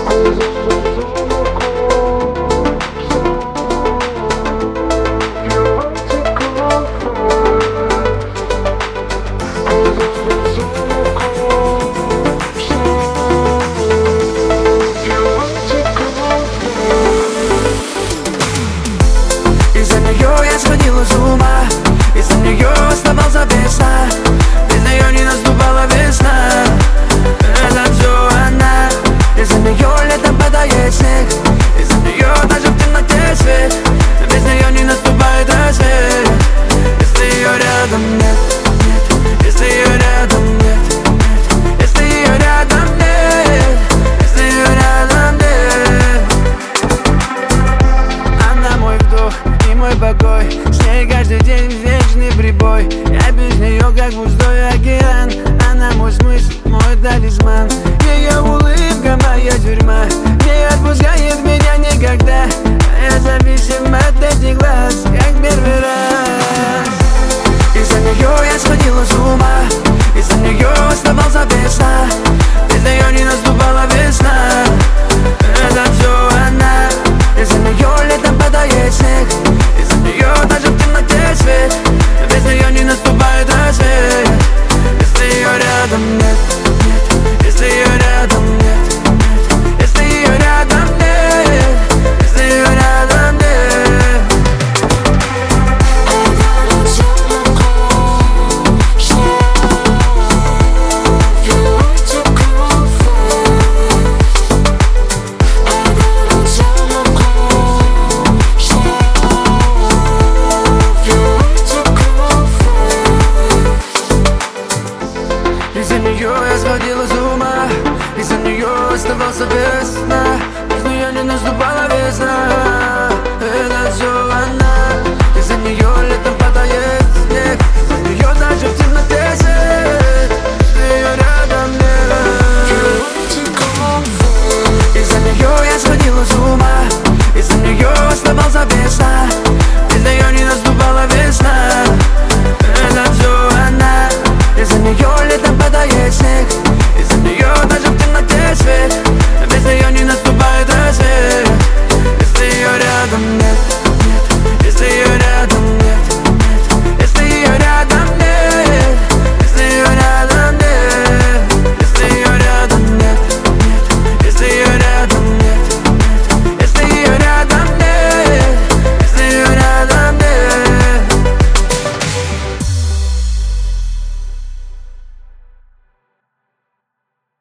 Из-за нее я сходила с ума, из-за нее оставался без сна. Без нее не наступала весна. Это все она. Из-за нее летом падает снег, из-за нее даже в темноте свет. Без нее не наступает рассвет. Если ее рядом нет, нет. Если ее рядом нет, нет. Если ее рядом нет, если ее рядом нет. Она мой вдох и мой покой, с ней каждый день вечный прибой. Я без нее как пустой океан. Она мой смысл, мой талисман. Ее улыбка моя тюрьма, не отпускает меня никогда. Я зависим от этих глаз, как первый раз. Из-за нее я сходила с ума, из-за нее оставался без сна. Без нее не наступала весна. Это все она. Из-за нее летом падает снег, из-за нее даже в темноте свет. Без нее не наступает рассвет. Если ее рядом нет, нет. Если ее рядом нет, нет. Если ее рядом нет, если ее рядом нет. Из-за нее я сходила с ума, из-за нее оставался без сна. Без нее не наступала весна.